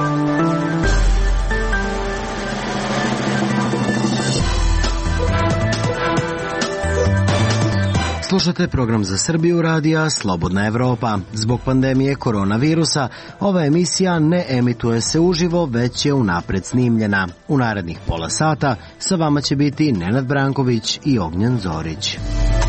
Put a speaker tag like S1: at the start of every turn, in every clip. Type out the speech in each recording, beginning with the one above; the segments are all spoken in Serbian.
S1: Slušate program za Srbiju radija Slobodna Evropa. Zbog pandemije koronavirusa, ova emisija ne emituje se uživo, već je unapred snimljena. U narednih pola sata sa vama će biti Nenad Branković i Ognjen Zorić.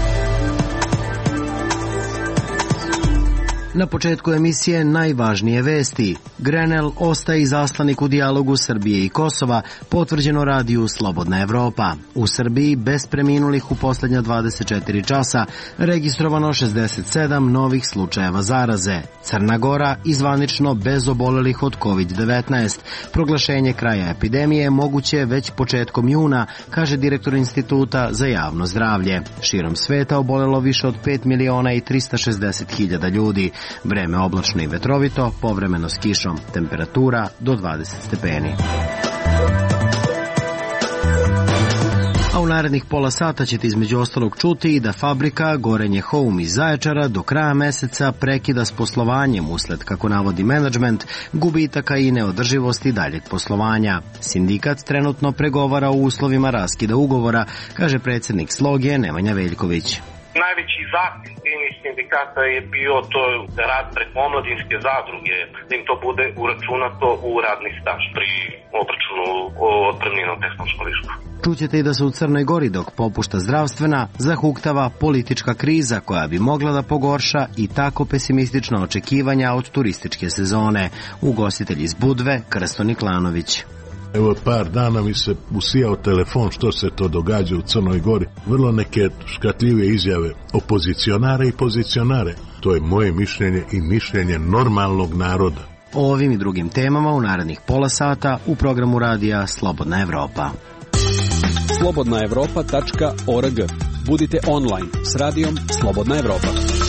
S1: Na početku emisije najvažnije vesti. Grenell ostaje izaslanik u dijalogu Srbije i Kosova, potvrđeno radiju Slobodna Evropa. U Srbiji bez preminulih u posljednja 24 časa registrovano 67 novih slučajeva zaraze. Crna Gora izvanično bez obolelih od COVID-19. Proglašenje kraja epidemije moguće je već početkom juna, kaže direktor Instituta za javno zdravlje. Širom sveta obolelo više od 5.360.000 ljudi. Vreme oblačno i vetrovito, povremeno s kišom, temperatura do 20 stepeni. A u narednih pola sata ćete između ostalog čuti i da fabrika Gorenje Home iz Zaječara do kraja meseca prekida s poslovanjem usled, kako navodi menadžment, gubitaka i neodrživosti daljeg poslovanja. Sindikat trenutno pregovara o uslovima raskida ugovora, kaže predsjednik Sloge Nemanja Veljković.
S2: Najveći zahtjev sindikata je bio to rad preko omladinske zadruge, da im to bude uračunato u radni staž pri obračunu otpremnina u tehnološkom višku.
S1: Čućete i da se u Crnoj Gori, dok popušta zdravstvena, zahuktava politička kriza koja bi mogla da pogorša i tako pesimistična očekivanja od turističke sezone. Ugostitelj iz Budve, Krsto Niklanović.
S3: Evo par dana mi se usijao telefon što se to događa u Crnoj Gori. Vrlo neke škatljive izjave opozicionare i pozicionare. To je moje mišljenje i mišljenje normalnog naroda.
S1: O ovim i drugim temama u narednih pola sata u programu radija Slobodna Evropa.
S4: slobodnaevropa.org. Budite online s radijom Slobodna Evropa.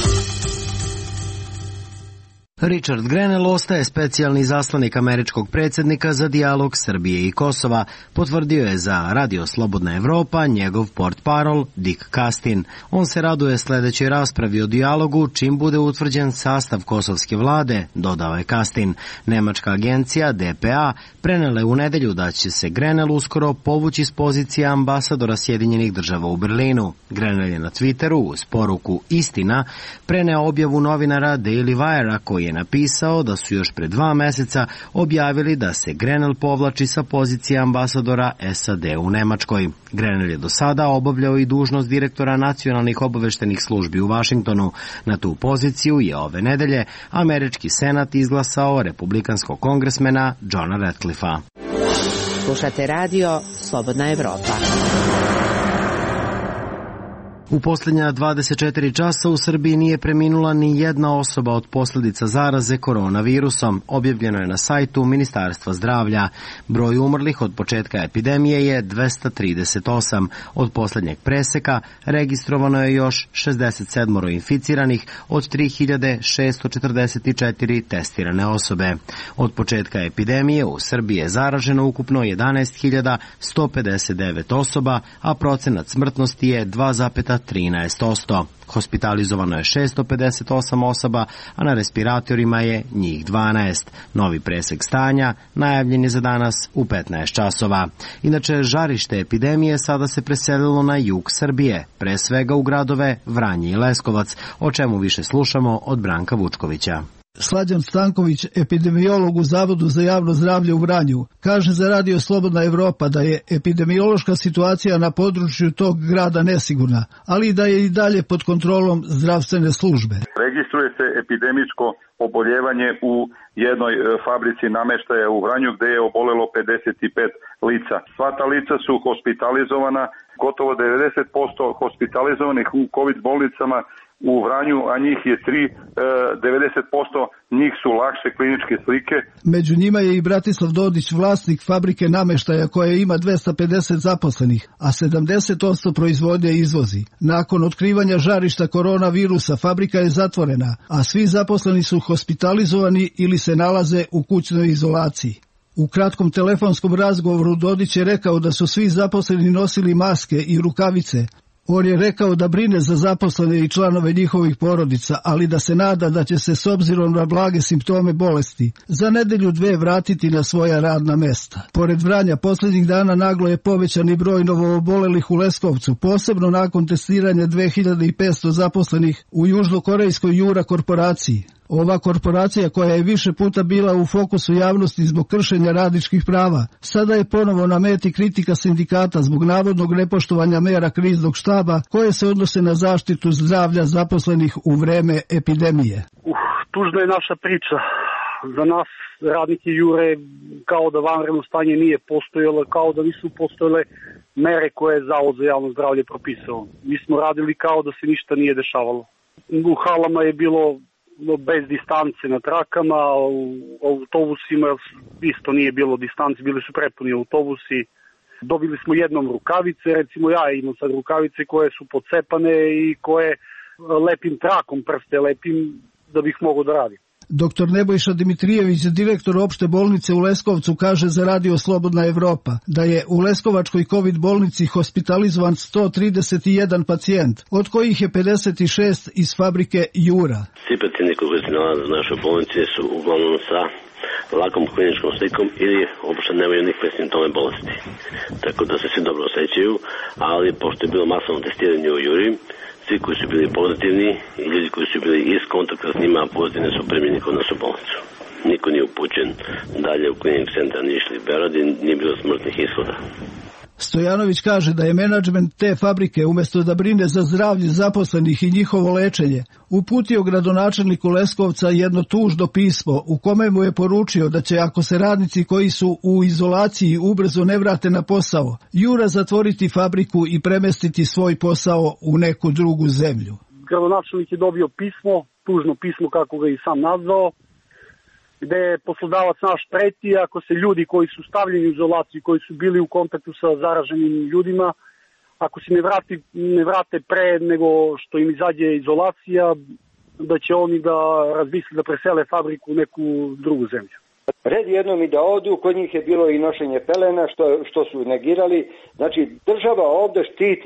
S1: Richard Grenell ostaje specijalni izaslanik američkog predsjednika za dijalog Srbije i Kosova, potvrdio je za Radio Slobodna Evropa njegov portparol Dick Kastin. On se raduje sljedećoj raspravi o dijalogu čim bude utvrđen sastav kosovske vlade, dodao je Kastin. Nemačka agencija DPA prenela je u nedjelju da će se Grenell uskoro povući s pozicije ambasadora Sjedinjenih država u Berlinu. Grenell je na Twitteru uz poruku Istina preneo objavu novinara Daily Wire-a koji je napisao da su još pred 2 mjeseca objavili da se Grenell povlači sa pozicije ambasadora SAD u Nemačkoj. Grenell je do sada obavljao i dužnost direktora nacionalnih obaveštenih službi u Vašingtonu. Na tu poziciju je ove nedelje američki senat izglasao republikanskog kongresmena Johna Ratcliffa.
S5: Slušate radio Slobodna Evropa.
S1: U posljednja 24 časa u Srbiji nije preminula ni jedna osoba od posljedica zaraze koronavirusom, objavljeno je na sajtu Ministarstva zdravlja. Broj umrlih od početka epidemije je 238. Od posljednjeg preseka registrovano je još 67 inficiranih od 3644 testirane osobe. Od početka epidemije u Srbiji je zaraženo ukupno 11.159 osoba, a procenat smrtnosti je 2,13%. Hospitalizovano je 658 osoba, a na respiratorima je njih 12. Novi presek stanja najavljen je za danas u 15 časova. Inače, žarište epidemije sada se preselilo na jug Srbije, pre svega u gradove Vranje i Leskovac, o čemu više slušamo od Branka Vučkovića.
S6: Slađan Stanković, epidemiolog u Zavodu za javno zdravlje u Vranju, kaže za Radio Slobodna Evropa da je epidemiološka situacija na području tog grada nesigurna, ali da je i dalje pod kontrolom zdravstvene službe.
S7: Registruje se epidemijsko oboljevanje u jednoj fabrici nameštaja u Vranju gdje je obolelo 55 lica. Sva ta lica su hospitalizovana, gotovo 90% hospitalizovanih u COVID bolnicama u Vranju, a njih je 90% njih su lakše kliničke slike.
S6: Među njima je i Bratislav Dodić, vlasnik fabrike nameštaja koja ima 250 zaposlenih, a 70% proizvodnje izvozi. Nakon otkrivanja žarišta koronavirusa fabrika je zatvorena, a svi zaposleni su hospitalizovani ili se nalaze u kućnoj izolaciji. U kratkom telefonskom razgovoru Dodić je rekao da su svi zaposleni nosili maske i rukavice. On je rekao da brine za zaposlene i članove njihovih porodica, ali da se nada da će se s obzirom na blage simptome bolesti za nedelju dve vratiti na svoja radna mesta. Pored Vranja, posljednjih dana naglo je povećan i broj novoobolelih u Leskovcu, posebno nakon testiranja 2500 zaposlenih u južnokorejskoj Jura korporaciji. Ova korporacija, koja je više puta bila u fokusu javnosti zbog kršenja radničkih prava, sada je ponovo na meti kritika sindikata zbog navodnog nepoštovanja mera kriznog štaba koje se odnose na zaštitu zdravlja zaposlenih u vreme epidemije.
S8: Tužna je naša priča. Za nas radnike Jure kao da vanredno stanje nije postojalo, kao da nisu postojale mere koje je Zavod za javno zdravlje propisao. Mi smo radili kao da se ništa nije dešavalo. U halama je bilo bez distance na trakama, u autobusima isto nije bilo distance, bili su prepuni autobusi. Dobili smo jednom rukavice, recimo ja imam sad rukavice koje su pocepane i koje lepim trakom prste, lepim da bih mogao da radim.
S6: Dr. Nebojša Dimitrijević, direktor opšte bolnice u Leskovcu, kaže za Radio Slobodna Evropa da je u Leskovačkoj COVID bolnici hospitalizovan 131 pacijent, od kojih je 56 iz fabrike Jura.
S9: Svi pacijenti koji se nalaze u našoj bolnici su uglavnom sa lakom kliničkom slikom ili uopšte nemaju nikakve simptome bolesti. Tako da se svi dobro osjećaju, ali pošto je bilo masovno testiranje u Juri, svi koji su bili pozitivni i ljudi koji su bili iz kontakta s njima pozitivni su primljeni kod nas u bolnicu. Niko nije upućen dalje u klinik centar Niš ili Beograd i nije bilo smrtnih ishoda.
S6: Stojanović kaže da je menadžment te fabrike, umjesto da brine za zdravlje zaposlenih i njihovo lečenje, uputio gradonačelniku Leskovca jedno tužno pismo u kome mu je poručio da će, ako se radnici koji su u izolaciji ubrzo ne vrate na posao, Jura zatvoriti fabriku i premestiti svoj posao u neku drugu zemlju.
S8: Gradonačelnik je dobio pismo, tužno pismo kako ga i sam nazvao, gde je poslodavac naš preti ako se ljudi koji su stavljeni u izolaciju, koji su bili u kontaktu sa zaraženim ljudima, ako se ne vrate pre nego što im izađe izolacija, da će oni da razmisle da presele fabriku u neku drugu zemlju.
S10: Red jednom i da odu, kod njih je bilo i nošenje pelena što su negirali. Znači država ovde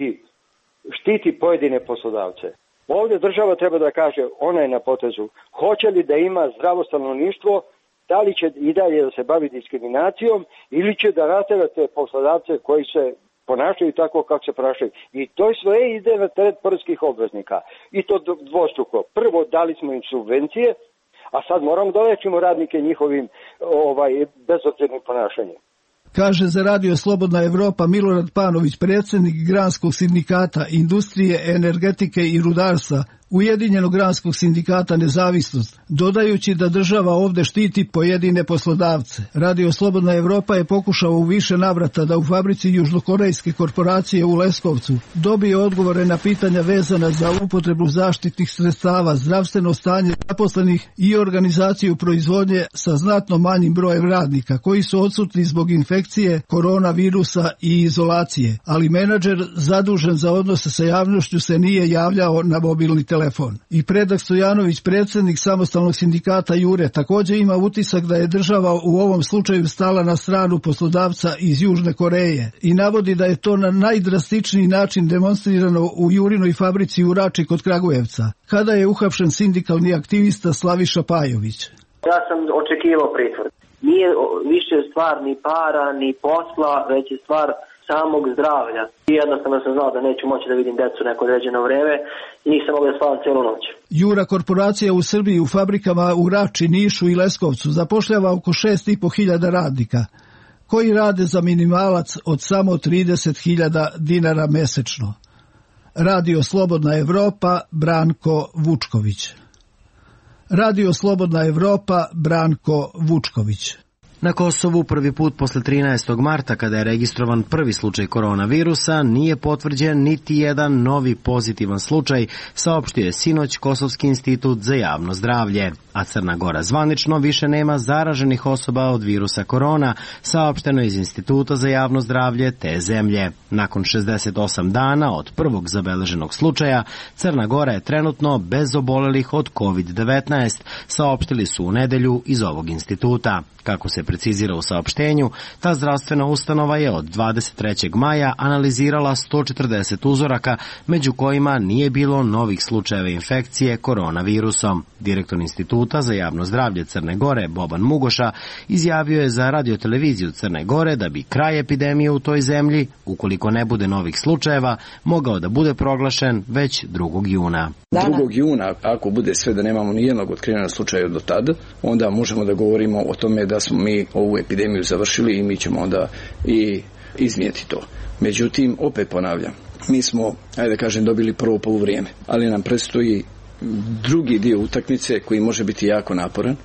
S10: štiti pojedine poslodavce. Ovdje država treba da kaže, ona je na potezu, hoće li da ima zdravo stanovništvo, da li će i dalje da se bavi diskriminacijom ili će da natera te poslodavce koji se ponašaju tako kako se ponašaju. I to sve ide na teret poreskih obveznika. I to dvostruko. Prvo dali smo im subvencije, a sad moramo da lečimo radnike njihovim bezobzirnim ponašanjem.
S6: Kaže za Radio Slobodna Evropa Milorad Panović, predsjednik Granskog sindikata industrije, energetike i rudarstva Ujedinjenog granskog sindikata Nezavisnost, dodajući da država ovdje štiti pojedine poslodavce. Radio Slobodna Evropa je pokušao u više navrata da u fabrici južnokorejske korporacije u Leskovcu dobije odgovore na pitanja vezana za upotrebu zaštitnih sredstava, zdravstveno stanje zaposlenih i organizaciju proizvodnje sa znatno manjim brojem radnika koji su odsutni zbog infekcije, koronavirusa i izolacije, ali menadžer zadužen za odnose sa javnošću se nije javljao na mobilni telefon. I Predrag Stojanović, predsjednik samostalnog sindikata Jure, također ima utisak da je država u ovom slučaju stala na stranu poslodavca iz Južne Koreje i navodi da je to na najdrastičniji način demonstrirano u Jurinoj fabrici u Rači kod Kragujevca, kada je uhapšen sindikalni aktivista Slaviša Pajović.
S11: Ja sam očekivao pritvor. Nije više stvar ni para, ni posla, već je stvar samog zdravlja. I jednostavno sam znao da neću moći da vidim decu neko određeno vreme i nisam mogao da spavam cijelu noć.
S6: Jura korporacija u Srbiji u fabrikama u Rači, Nišu i Leskovcu zapošljava oko 6.500 radnika, koji rade za minimalac od samo 30.000 dinara mesečno. Radio Slobodna Evropa, Branko Vučković. Radio Slobodna Evropa, Branko Vučković.
S1: Na Kosovu prvi put posle 13. marta, kada je registrovan prvi slučaj koronavirusa, nije potvrđen niti jedan novi pozitivan slučaj, saopštio je sinoć Kosovski institut za javno zdravlje. A Crna Gora zvanično više nema zaraženih osoba od virusa korona, saopšteno iz Instituta za javno zdravlje te zemlje. Nakon 68 dana od prvog zabeleženog slučaja, Crna Gora je trenutno bez obolelih od COVID-19, saopštili su u nedelju iz ovog instituta. Kako se precizira u saopštenju, ta zdravstvena ustanova je od 23. maja analizirala 140 uzoraka, među kojima nije bilo novih slučajeva infekcije koronavirusom. Direktor Instituta za javno zdravlje Crne Gore, Boban Mugoša, izjavio je za radioteleviziju Crne Gore da bi kraj epidemije u toj zemlji, ukoliko ne bude novih slučajeva, mogao da bude proglašen već 2. juna.
S12: 2. juna, ako bude sve da nemamo nijednog otkrivenog slučaja do tada, onda možemo da govorimo o tome da smo mi ovu epidemiju završili i mi ćemo onda i iznijeti to. Međutim, opet ponavljam, mi smo, ajde kažem, dobili prvo poluvrijeme, ali nam predstoji drugi dio utakmice koji može biti jako naporan.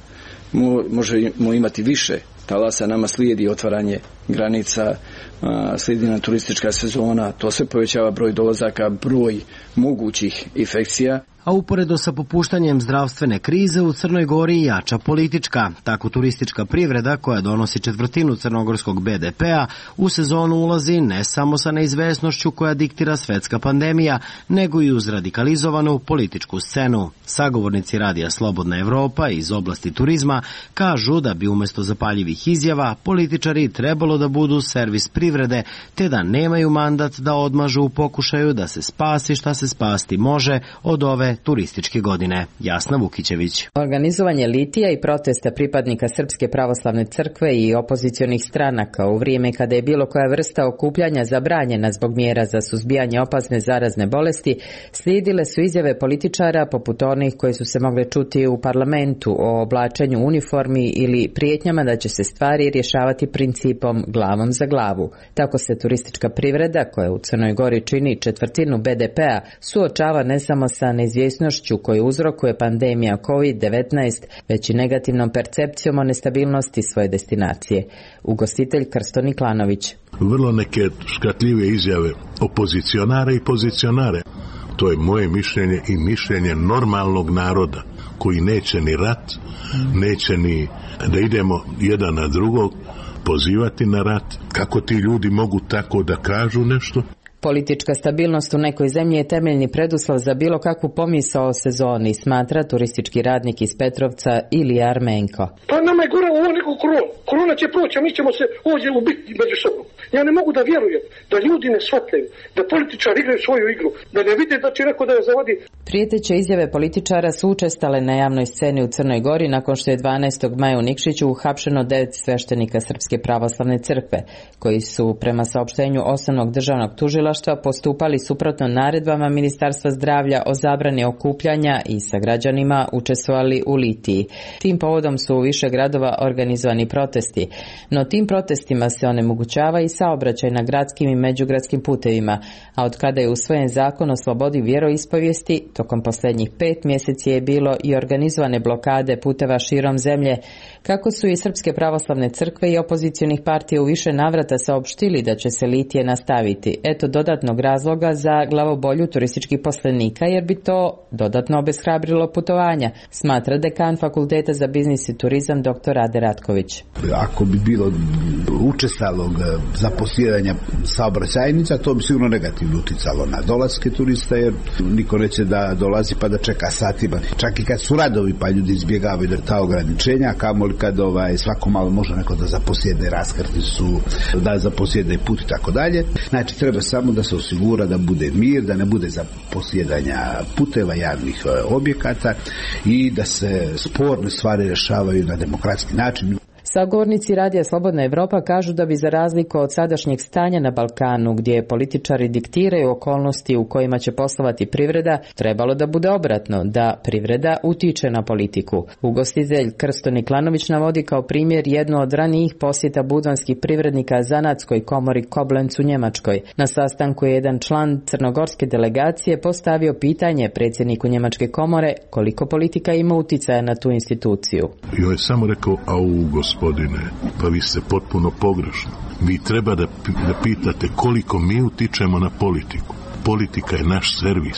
S12: Možemo imati više talasa, nama slijedi otvaranje granica, slijedi nam turistička sezona, to se povećava broj dolazaka, broj mogućih infekcija.
S1: A uporedo sa popuštanjem zdravstvene krize u Crnoj Gori jača politička. Tako turistička privreda, koja donosi 1/4 crnogorskog BDP-a, u sezonu ulazi ne samo sa neizvesnošću koja diktira svetska pandemija, nego i uz radikalizovanu političku scenu. Sagovornici Radija Slobodna Evropa iz oblasti turizma kažu da bi umjesto zapaljivih izjava političari trebalo da budu servis privrede, te da nemaju mandat da odmažu u pokušaju da se spasi šta se spasti može od ove turističke godine. Jasna Vukićević.
S13: Organizovanje litija i protesta pripadnika Srpske pravoslavne crkve i opozicionih stranaka u vrijeme kada je bilo koja vrsta okupljanja zabranjena zbog mjera za suzbijanje opasne zarazne bolesti, slijedile su izjave političara poput onih koji su se mogle čuti u parlamentu o oblačenju uniformi ili prijetnjama da će se stvari rješavati principom glavom za glavu. Tako se turistička privreda, koja u Crnoj Gori čini 1/4 BDP-a, suočava ne samo sa neizvjesnošću koju uzrokuje pandemija COVID-19, već i negativnom percepcijom o nestabilnosti svoje destinacije. Ugostitelj Krsto Niklanović.
S3: Vrlo neke škatljive izjave opozicionare i pozicionare. To je moje mišljenje i mišljenje normalnog naroda koji neće ni rat, neće ni da idemo jedan na drugog pozivati na rat. Kako ti ljudi mogu tako da kažu nešto?
S13: Politička stabilnost u nekoj zemlji je temeljni preduslov za bilo kakvu pomisao o sezoni, smatra turistički radnik iz Petrovca Ilija Armenko.
S14: Pa nama je gore ovo nego korona. Korona će proći, a mi ćemo se ovdje ubiti među sobom. Ja ne mogu da vjerujem da ljudi ne shvataju, da političari igraju svoju igru, da ne vide da će neko da je zavadi.
S13: Prijeteće izjave političara su učestale na javnoj sceni u Crnoj Gori nakon što je 12. maja u Nikšiću uhapšeno 9 sveštenika Srpske pravoslavne crkve, koji su prema saopštenju Osnovnog državnog tužilaštva postupali suprotno naredbama Ministarstva zdravlja o zabrani okupljanja i sa građanima učestvovali u litiji. Tim povodom su u više gradova organizovani protesti, no tim protestima se onemogućava i saobraćaj na gradskim i međugradskim putevima, a od kada je usvojen zakon o slobodi vjeroispovijesti, tokom posljednjih 5 mjeseci je bilo i organizovane blokade puteva širom zemlje, kako su i Srpske pravoslavne crkve i opozicionih partija u više navrata saopštili da će se litije nastaviti. Eto dodatnog razloga za glavobolju turističkih poslenika, jer bi to dodatno obeshrabrilo putovanja, smatra dekan Fakulteta za biznis i turizam dr. Rade Ratković.
S15: Ako bi bilo učestalog zaposjedanja saobraćajnica, to bi sigurno negativno uticalo na dolaske turista, jer niko neće da dolazi pa da čeka satima. Čak i kad su radovi pa ljudi izbjegavaju ta ograničenja, kamoli kad svako malo može neko da zaposjede raskrticu, da zaposjede put i tako dalje. Znači treba samo da se osigura da bude mir, da ne bude zaposjedanja puteva, javnih objekata i da se sporne stvari rješavaju na demokratski način.
S13: Sagovornici Radija Slobodna Evropa kažu da bi za razliku od sadašnjeg stanja na Balkanu, gdje političari diktiraju okolnosti u kojima će poslovati privreda, trebalo da bude obratno, da privreda utiče na politiku. Ugostitelj Krsto Niklanović navodi kao primjer jednu od ranijih posjeta budvanskih privrednika Zanatskoj komori Koblenz u Njemačkoj. Na sastanku je jedan član crnogorske delegacije postavio pitanje predsjedniku Njemačke komore koliko politika ima uticaja na tu instituciju.
S3: Ja je samo rekao, gospodine, pa vi ste potpuno pogrešni. Vi treba da pitate koliko mi utičemo na politiku. Politika je naš servis.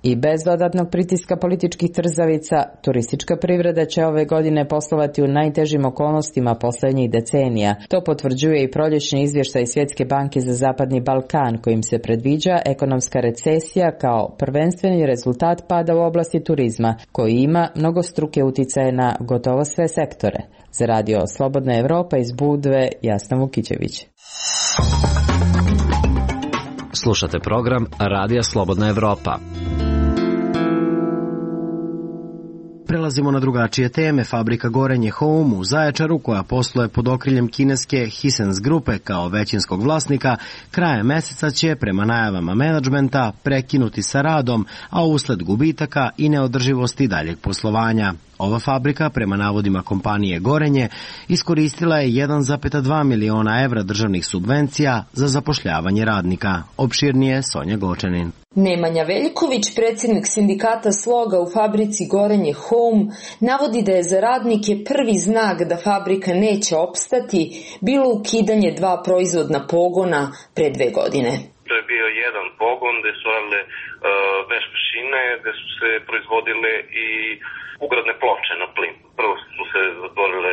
S13: I bez dodatnog pritiska političkih trzavica, turistička privreda će ove godine poslovati u najtežim okolnostima poslednjih decenija. To potvrđuje i proljećni izvještaj Svjetske banke za Zapadni Balkan, kojim se predviđa ekonomska recesija kao prvenstveni rezultat pada u oblasti turizma, koji ima mnogostruke uticaje na gotovo sve sektore. Za radio Slobodna Evropa iz Budve, Jasna Vukićević.
S1: Slušate program Radija Slobodna Evropa. Prelazimo na drugačije teme. Fabrika Gorenje Home u Zaječaru, koja posluje pod okriljem kineske Hisense grupe kao većinskog vlasnika, krajem meseca će, prema najavama menadžmenta, prekinuti sa radom, a usled gubitaka i neodrživosti daljeg poslovanja. Ova fabrika, prema navodima kompanije Gorenje, iskoristila je 1,2 miliona evra državnih subvencija za zapošljavanje radnika. Opširnije Sonja Gočanin.
S16: Nemanja Veljković, predsjednik sindikata Sloga u fabrici Gorenje Home, navodi da je za radnike prvi znak da fabrika neće opstati bilo ukidanje 2 proizvodna pogona pre 2 godine.
S2: To je bio jedan pogon gde su radile veš mašine, gde su se proizvodile i ugradne ploče na plin. Prvo su se zatvorile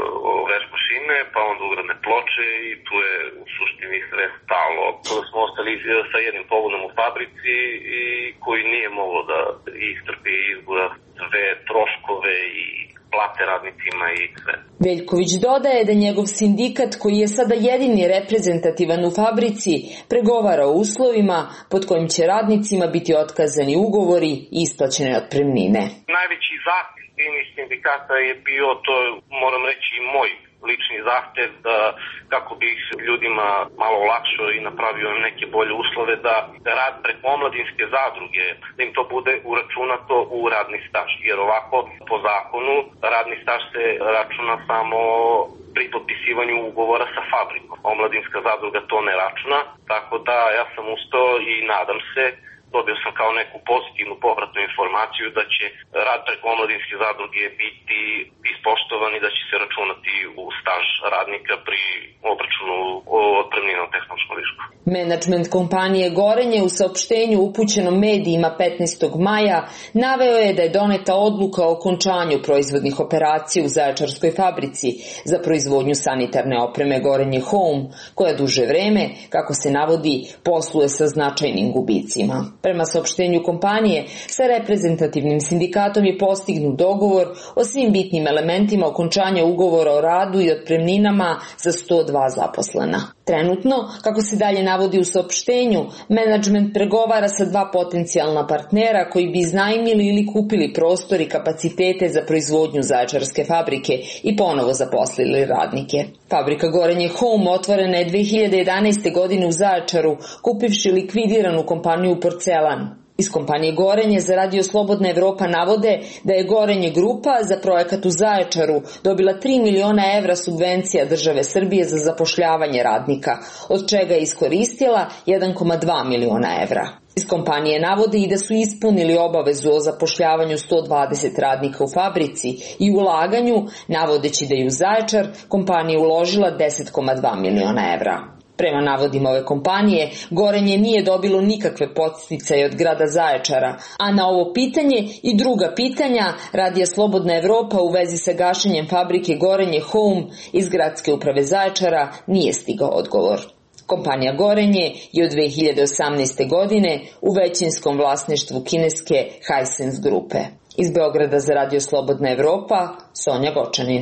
S2: veš mašine, pa onda ugradne ploče i tu je u suštini sve stalo. Smo ostali sa jednim pogonom u fabrici i koji nije moglo da istrpi izgura sve troškove i plate radnicima i sve.
S16: Veljković dodaje da njegov sindikat, koji je sada jedini reprezentativan u fabrici, pregovara o uslovima pod kojim će radnicima biti otkazani ugovori i isplaćene otpremnine.
S2: Najveći zahtev sindikata je bio, to moram reći i moj lični zahtev, da kako bi ljudima malo olakšao i napravio neke bolje uslove, da rad preko omladinske zadruge, da im to bude uračunato u radni staž. Jer ovako, po zakonu, radni staž se računa samo pri potpisivanju ugovora sa fabrikom. Omladinska zadruga to ne računa, tako da ja sam ustao i nadam se, dobio sam kao neku pozitivnu povratnu informaciju da će rad preko omladinske zadruge biti ispoštovan i da će se računati u staž radnika pri obračunu otpremnina u tehnološkom višku.
S16: Menadžment kompanije Gorenje u saopštenju upućenom medijima 15. maja naveo je da je doneta odluka o okončanju proizvodnih operacija u Zaječarskoj fabrici za proizvodnju sanitarne opreme Gorenje Home, koja duže vreme, kako se navodi, posluje sa značajnim gubicima. Prema saopštenju kompanije, sa reprezentativnim sindikatom je postignut dogovor o svim bitnim elementima okončanja ugovora o radu i otpremninama za 102 zaposlena. Trenutno, kako se dalje navodi u saopštenju, menadžment pregovara sa 2 potencijalna partnera koji bi iznajmili ili kupili prostor i kapacitete za proizvodnju Zaječarske fabrike i ponovo zaposlili radnike. Fabrika Gorenje Home otvorena je 2011. godine u Zaječaru, kupivši likvidiranu kompaniju Porcelan. Iz kompanije Gorenje za radio Slobodna Evropa navode da je Gorenje grupa za projekat u Zaječaru dobila 3 miliona evra subvencija države Srbije za zapošljavanje radnika, od čega je iskoristila 1,2 miliona evra. Iz kompanije navode i da su ispunili obavezu o zapošljavanju 120 radnika u fabrici i ulaganju, navodeći da je u Zaječar kompanija uložila 10,2 miliona evra. Prema navodima ove kompanije, Gorenje nije dobilo nikakve podsticaje od grada Zaječara, a na ovo pitanje i druga pitanja Radija Slobodna Evropa u vezi sa gašenjem fabrike Gorenje Home iz gradske uprave Zaječara nije stigao odgovor. Kompanija Gorenje je od 2018. godine u većinskom vlasništvu kineske Hisense grupe. Iz Beograda za Radio Slobodna Evropa, Sonja Gočanin.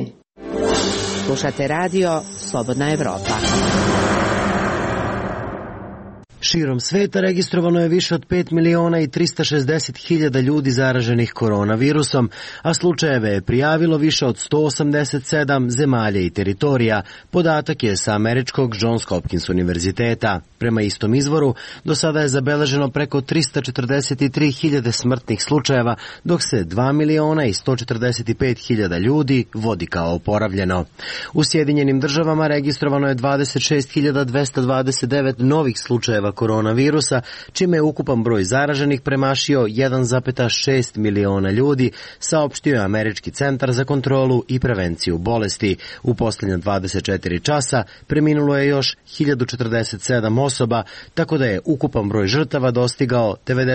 S5: Slušate radio Slobodna Evropa.
S1: Širom sveta registrovano je više od 5 miliona i 360 hiljada ljudi zaraženih koronavirusom, a slučajeve je prijavilo više od 187 zemalja i teritorija. Podatak je sa američkog Johns Hopkins univerziteta. Prema istom izvoru, do sada je zabeleženo preko 343 hiljade smrtnih slučajeva, dok se 2 miliona i 145 hiljada ljudi vodi kao oporavljeno. U Sjedinjenim državama registrovano je 26.229 novih slučajeva koronavirusa, čime je ukupan broj zaraženih premašio 1,6 miliona ljudi, saopštio je Američki centar za kontrolu i prevenciju bolesti. U posljednja 24 časa preminulo je još 1047 osoba, tako da je ukupan broj žrtava dostigao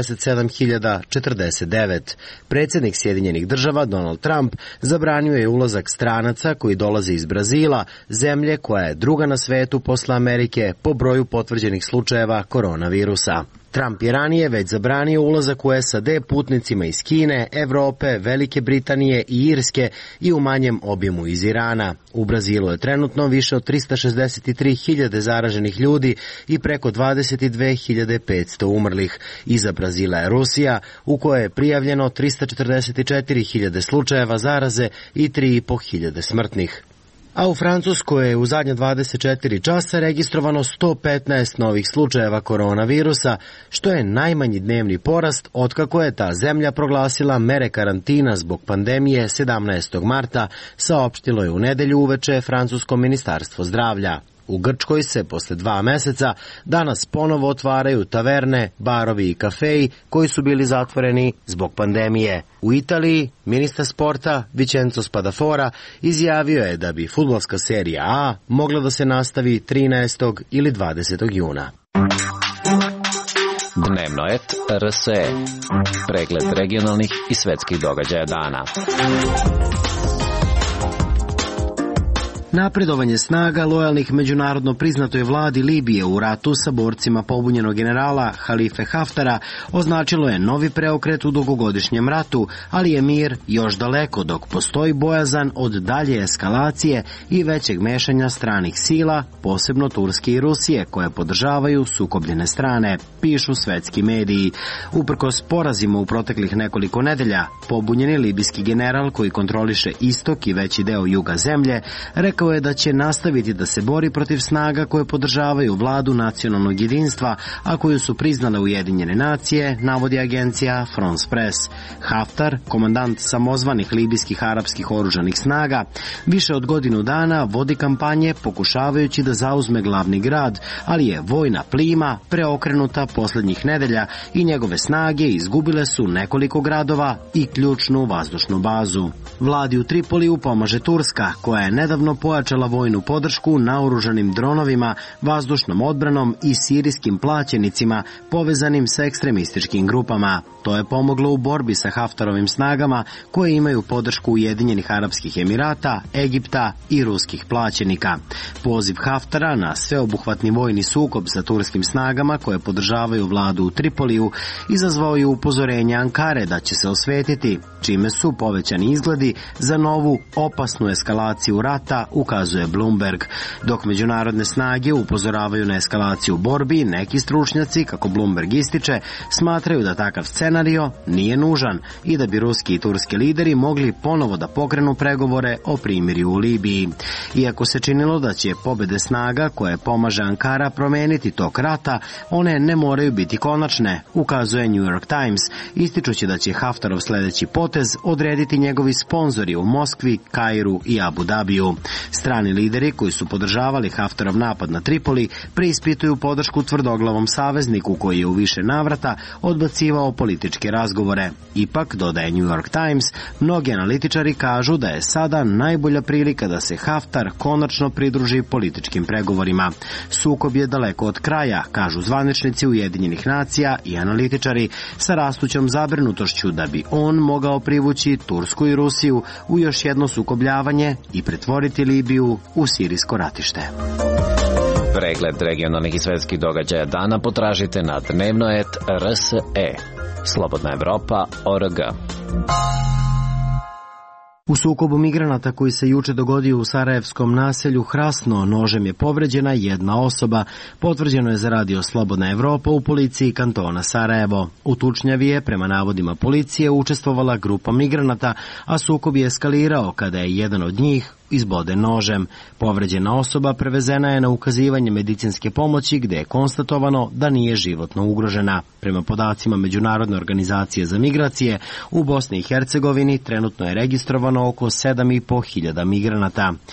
S1: 97.049. Predsjednik Sjedinjenih država Donald Trump zabranio je ulazak stranaca koji dolaze iz Brazila, zemlje koja je druga na svetu posle Amerike po broju potvrđenih slučajeva koronavirusa. Trump je ranije već zabranio ulazak u SAD putnicima iz Kine, Evrope, Velike Britanije i Irske i u manjem objemu iz Irana. U Brazilu je trenutno više od 363.000 zaraženih ljudi i preko 22.500 umrlih. Iza Brazila je Rusija, u kojoj je prijavljeno 344.000 slučajeva zaraze i 3.500 smrtnih. A u Francuskoj je u zadnje 24 časa registrovano 115 novih slučajeva koronavirusa, što je najmanji dnevni porast otkako je ta zemlja proglasila mere karantina zbog pandemije 17. marta, saopštilo je u nedelju uveče Francusko ministarstvo zdravlja. U Grčkoj se posle 2 meseca danas ponovo otvaraju taverne, barovi i kafeji koji su bili zatvoreni zbog pandemije. U Italiji ministar sporta Vincenzo Spadafora izjavio je da bi fudbalska serija A mogla da se nastavi 13. ili 20. juna.
S17: Dnevno et RSE. Pregled regionalnih i svetskih događaja dana.
S1: Napredovanje snaga lojalnih međunarodno priznatoj vladi Libije u ratu sa borcima pobunjenog generala Halife Haftara označilo je novi preokret u dugogodišnjem ratu, ali je mir još daleko dok postoji bojazan od dalje eskalacije i većeg mešanja stranih sila, posebno Turske i Rusije, koje podržavaju sukobljene strane, pišu svetski mediji. Uprkos porazima u proteklih nekoliko nedelja, pobunjeni libijski general koji kontroliše istok i veći deo juga zemlje, rekao je da će nastaviti da se bori protiv snaga koje podržavaju vladu nacionalnog jedinstva, a koju su priznale Ujedinjene nacije, navodi agencija France Press. Haftar, komandant samozvanih libijskih arapskih oružanih snaga, više od godinu dana vodi kampanje pokušavajući da zauzme glavni grad, ali je vojna plima preokrenuta poslednjih nedelja i njegove snage izgubile su nekoliko gradova i ključnu vazdušnu bazu. Vladi u Tripoliju pomaže Turska, koja je nedavno pojačala vojnu podršku naoružanim dronovima, vazdušnom odbranom i sirijskim plaćenicima povezanim sa ekstremističkim grupama. To je pomoglo u borbi sa Haftarovim snagama koje imaju podršku Ujedinjenih Arapskih Emirata, Egipta i ruskih plaćenika. Poziv Haftara na sveobuhvatni vojni sukob sa turskim snagama koje podržavaju vladu u Tripoliju izazvao je upozorenje Ankare da će se osvetiti, čime su povećani izgledi za novu opasnu eskalaciju rata, ukazuje Bloomberg. Dok međunarodne snage upozoravaju na eskalaciju borbi, neki stručnjaci, kako Bloomberg ističe, smatraju da takav scenario nije nužan i da bi ruski i turski lideri mogli ponovo da pokrenu pregovore o primirju u Libiji. Iako se činilo da će pobede snaga koje pomaže Ankara promeniti tok rata, one ne moraju biti konačne, ukazuje New York Times, ističući da će Haftarov sledeći potez odrediti njegovi sponzori u Moskvi, Kairu i Abu Dabiju. Strani lideri koji su podržavali Haftarov napad na Tripoli preispituju podršku tvrdoglavom savezniku koji je u više navrata odbacivao političke razgovore. Ipak, dodaje New York Times, mnogi analitičari kažu da je sada najbolja prilika da se Haftar konačno pridruži političkim pregovorima. Sukob je daleko od kraja, kažu zvaničnici Ujedinjenih nacija i analitičari, sa rastućom zabrinutošću da bi on mogao privući Tursku i Rusiju u još jedno sukobljavanje i pretvoriti Libiju u sirijsko ratište.
S17: Pregled regionalnih i svetskih događaja dana potražite na dnevnoet.rse. Slobodna Evropa.org.
S1: U sukobu migranata koji se juče dogodio u sarajevskom naselju Hrasno nožem je povređena jedna osoba, potvrđeno je za radio Slobodna Evropa u policiji kantona Sarajevo. U tučnjavi je, prema navodima policije, učestvovala grupa migranata, a sukob je eskalirao kada je jedan od njih izboden nožem. Povređena osoba prevezena je na ukazivanje medicinske pomoći gde je konstatovano da nije životno ugrožena. Prema podacima Međunarodne organizacije za migracije, u Bosni i Hercegovini trenutno je registrovano oko 7.500 migranata.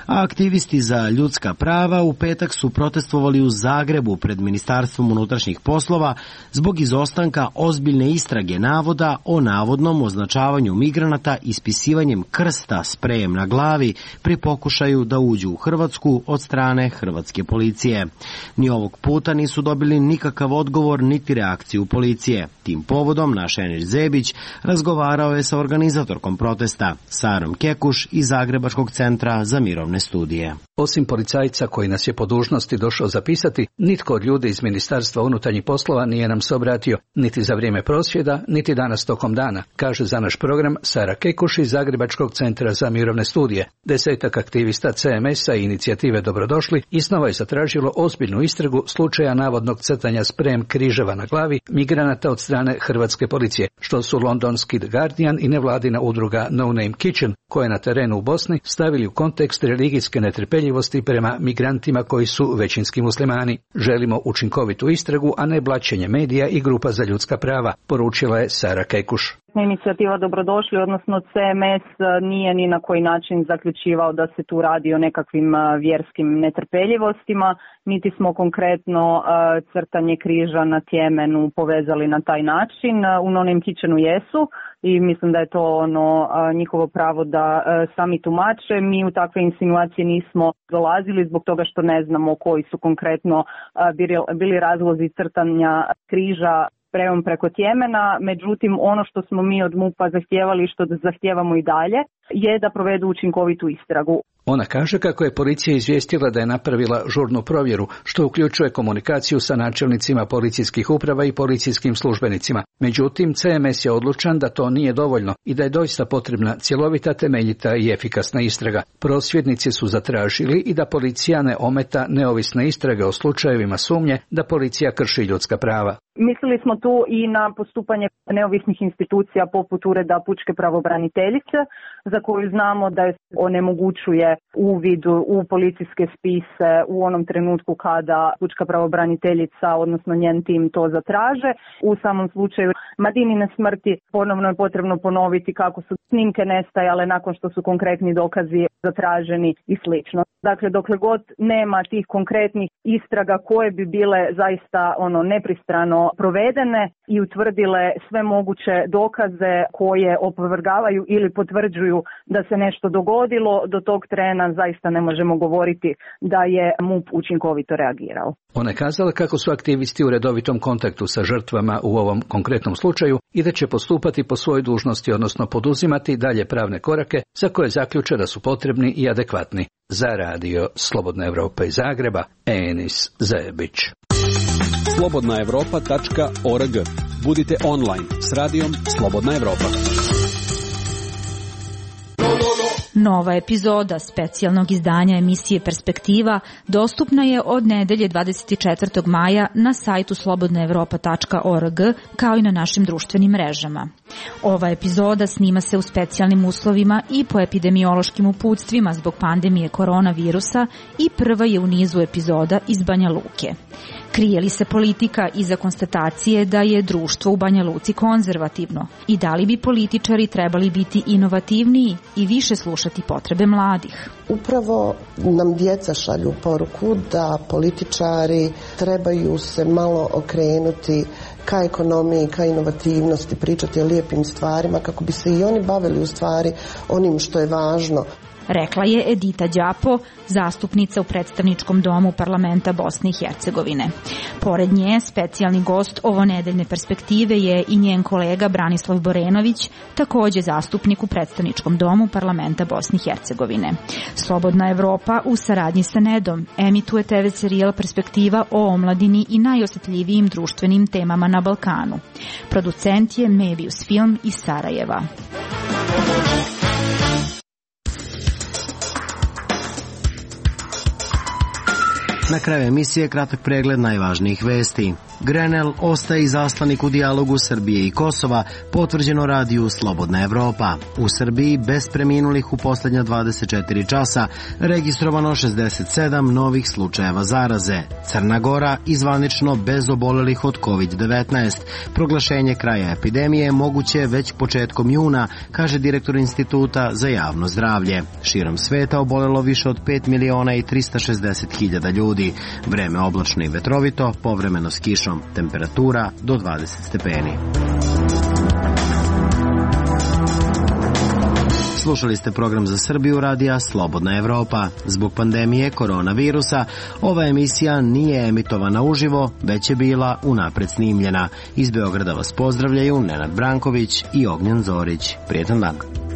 S1: A aktivisti za ljudska prava u petak su protestovali u Zagrebu pred Ministarstvom unutrašnjih poslova zbog izostanka ozbiljne istrage navoda o navodnom označavanju migranata ispisivanjem krsta sprejem na glavi pri pokušaju da uđu u Hrvatsku od strane hrvatske policije. Ni ovog puta nisu dobili nikakav odgovor niti reakciju policije. Tim povodom naš Enir Zebić razgovarao je sa organizatorkom protesta, Sarom Kekuš iz Zagrebačkog centra za mirovne studije.
S18: Osim policajca koji nas je po dužnosti došao zapisati, nitko od ljudi iz Ministarstva unutarnjih poslova nije nam se obratio, niti za vrijeme prosvjeda, niti danas tokom dana, kaže za naš program Sara Kekuš iz Zagrebačkog centra za mirovne studije. 10 aktivista CMS-a i inicijative Dobrodošli iznova je zatražilo ozbiljnu istragu slučaja navodnog crtanja sprejem križeva na glavi migranata od strane hrvatske policije, što su londonski The Guardian i nevladina udruga No Name Kitchen, koje na terenu u Bosni stavili u kontekst religijske netrpeljivosti prema migrantima koji su većinski muslimani. Želimo učinkovitu istragu, a ne blaćenje medija i grupa za ljudska prava, poručila je Sara Kekuš.
S19: Inicijativa Dobrodošli, odnosno CMS, nije ni na koji način zaključivao da se tu radi o nekakvim vjerskim netrpeljivostima, niti smo konkretno crtanje križa na Tjemenu povezali na taj način. U No Name Kitchenu jesu i mislim da je to njihovo pravo da sami tumače. Mi u takve insinuacije nismo dolazili zbog toga što ne znamo koji su konkretno bili razlozi crtanja križa sprejom preko Tjemena, međutim ono što smo mi od MUP-a zahtijevali i što zahtijevamo i dalje je da provedu učinkovitu istragu.
S18: Ona kaže kako je policija izvijestila da je napravila žurnu provjeru, što uključuje komunikaciju sa načelnicima policijskih uprava i policijskim službenicima. Međutim, CMS je odlučan da to nije dovoljno i da je doista potrebna cjelovita, temeljita i efikasna istraga. Prosvjednici su zatražili i da policija ne ometa neovisne istrage o slučajevima sumnje da policija krši ljudska prava.
S19: Mislili smo tu i na postupanje neovisnih institucija poput Ureda pučke pravobraniteljice, za koju znamo da je onemogućuje uvid u policijske spise u onom trenutku kada pučka pravobraniteljica, odnosno njen tim, to zatraže. U samom slučaju Madinine smrti ponovno je potrebno ponoviti kako su snimke nestajale nakon što su konkretni dokazi zatraženi i slično. Dakle, dokle god nema tih konkretnih istraga koje bi bile zaista nepristrano provedene i utvrdile sve moguće dokaze koje opovrgavaju ili potvrđuju da se nešto dogodilo, do tog trena zaista ne možemo govoriti da je MUP učinkovito reagirao.
S18: Ona je kazala kako su aktivisti u redovitom kontaktu sa žrtvama u ovom konkretnom slučaju i da će postupati po svojoj dužnosti, odnosno poduzimati dalje pravne korake za koje zaključe da su potrebni i adekvatni. Za radio Slobodna Evropa iz Zagreba, Enis Zebić.
S4: slobodnaevropa.org. Budite online s radijom Slobodna Evropa.
S20: Nova epizoda specijalnog izdanja emisije Perspektiva dostupna je od nedelje 24. maja na sajtu slobodnaevropa.org kao i na našim društvenim mrežama. Ova epizoda snima se u specijalnim uslovima i po epidemiološkim uputstvima zbog pandemije koronavirusa i prva je u nizu epizoda iz Banja Luke. Krije li se politika iza konstatacije da je društvo u Banja Luci konzervativno i da li bi političari trebali biti inovativniji i više slušati potrebe mladih?
S21: Upravo nam djeca šalju poruku da političari trebaju se malo okrenuti ka ekonomiji, ka inovativnosti, pričati o lijepim stvarima kako bi se i oni bavili u stvari onim što je važno.
S20: Rekla je Edita Đapo, zastupnica u predstavničkom domu parlamenta Bosne i Hercegovine. Pored nje, specijalni gost ovonedeljne Perspektive je i njen kolega Branislav Borenović, također zastupnik u predstavničkom domu parlamenta Bosne i Hercegovine. Slobodna Evropa u saradnji sa Nedom emituje TV serijal Perspektiva o omladini i najosjetljivijim društvenim temama na Balkanu. Producent je Mebius Film iz Sarajeva.
S1: Na kraju emisije kratak pregled najvažnijih vesti. Grenell ostaje izaslanik u dijalogu Srbije i Kosova, potvrđeno radiju Slobodna Evropa. U Srbiji bez preminulih u posljednja 24 časa registrovano 67 novih slučajeva zaraze. Crna Gora izvanično bez obolelih od COVID-19. Proglašenje kraja epidemije moguće već početkom juna, kaže direktor Instituta za javno zdravlje. Širom sveta obolelo više od 5.360.000 ljudi. Vreme oblačno i vetrovito, povremeno s kišom. Temperatura do 20 stepeni. Slušali ste program za Srbiju radija Slobodna Evropa. Zbog pandemije koronavirusa ova emisija nije emitovana uživo, već je bila unapred snimljena. Iz Beograda vas pozdravljaju Nenad Branković i Ognjen Zorić. Prijetan dan.